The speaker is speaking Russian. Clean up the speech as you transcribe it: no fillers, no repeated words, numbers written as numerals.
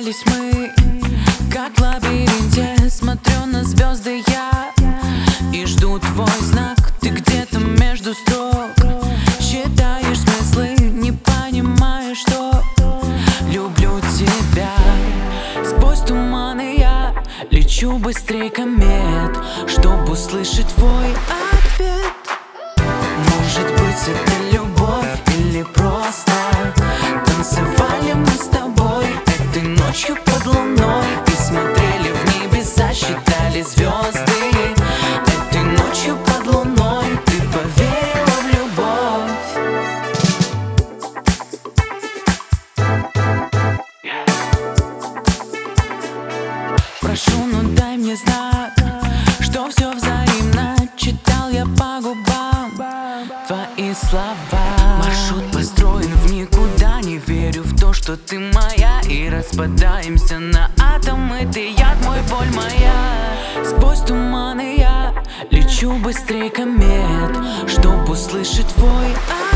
Потерялись мы, как в лабиринте. Смотрю на звезды я и жду твой знак. Ты где-то между строк считаешь смыслы, не понимаешь, что люблю тебя. Сквозь туманы я лечу быстрей комет, чтобы услышать твой ответ. Может быть, это любовь или просто танцевали мы с тобой этой ночью под луной и смотрели в небеса, считали звезды. Этой ночью под луной ты поверила в любовь. Прошу, ну дай мне знак, что все взаимно. Читал я по губам твои слова. Маршрут построен в никуда, не верю в то, что ты моя. И распадаемся на атомы, ты яд мой, боль моя. Сквозь туманы я лечу быстрей комет, чтобы услышать твой